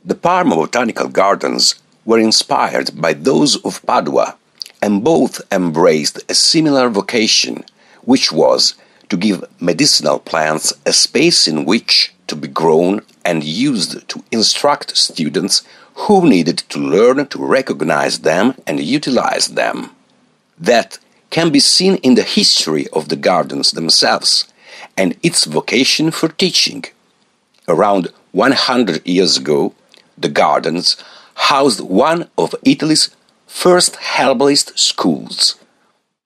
The Parma Botanical Gardens were inspired by those of Padua, and both embraced a similar vocation, which was to give medicinal plants a space in which to be grown and used to instruct students who needed to learn to recognize them and utilize them. That can be seen in the history of the gardens themselves and its vocation for teaching. Around 100 years ago, the gardens housed one of Italy's first herbalist schools.